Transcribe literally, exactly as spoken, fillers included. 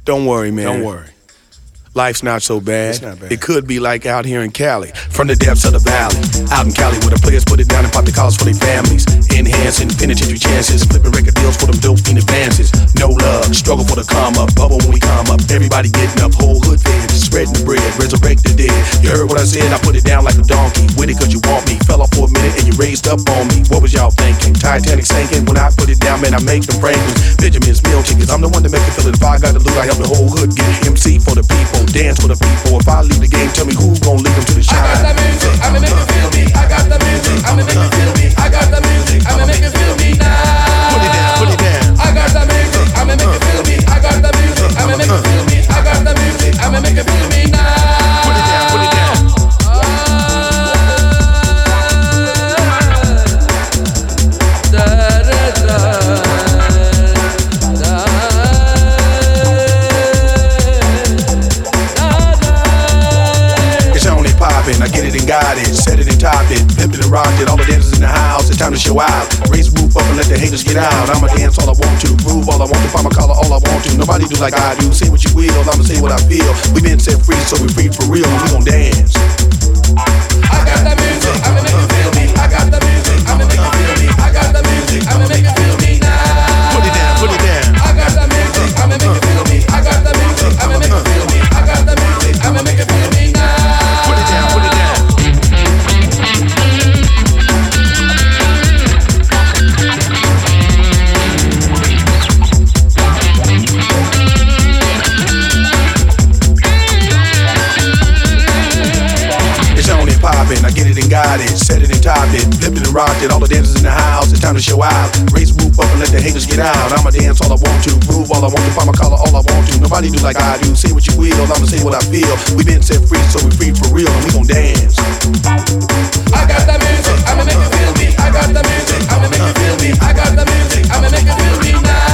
Don't worry, man. Don't worry. Life's not so bad. It's not bad. It could be like out here in Cali, from the depths of the valley. Out in Cali where the players put it down and pop the collars for their families. Enhancing penitentiary chances, flipping record deals for them dope fiend advances. No love, struggle for the come up, bubble when we come up. Everybody getting up, whole hood fed, spreading the bread, resurrect the dead. You heard what I said, I put it down like a donkey. With it cause you want me, fell off for a minute and you raised up on me. What was y'all thinking? Titanic sinking, when I put it down, man, I make them Franklins. Benjamin's meal tickets, I'm the one to make it feel it. If I got the loot, I help the whole hood get M C for the people. Dance for the people. If I leave the game, tell me who's gonna lead them to the shine. I got the music, I'ma make you feel me. I got the music, I'ma make you feel me. I got the music, I'ma make you feel me now. Put it down, put it down. I got the music, I'ma make you feel me. I got the music, I'ma make you feel me. I got the music, I'ma make you feel me now. Put it down, put it down. Da, da, da. I get it and got it, set it and top it, flip it and rock it. All the dancers in the house, it's time to show out. Raise the roof up and let the haters get out. I'ma dance all I want to, groove all I want to, find my collar all I want to. Nobody do like I do, say what you will, I'ma say what I feel. We been set free, so we free for real, and we gon' dance. I got the music, I'ma make you feel me. I got the music, I'ma make you feel me. I got the music, I'ma make you feel me now. Put it down, put it down. I got the music, I'ma make you feel me. I got the music, I'ma make you feel me. I got the music, I'ma make you feel me now. Put it down, put it down. Poppin', I get it and got it, set it and top it, flip it and rock it. All the dancers in the house, it's time to show out. Raise the roof up and let the haters get out. I'ma dance all I want to, groove all I want to, find my collar all I want to. Nobody do like I do, say what you will, I'ma say what I feel. We been set free, so we free for real, and we gon' dance. I got the music, I'ma make you feel me. I got the music, I'ma make you feel me. I got the music, I'ma make you feel me now.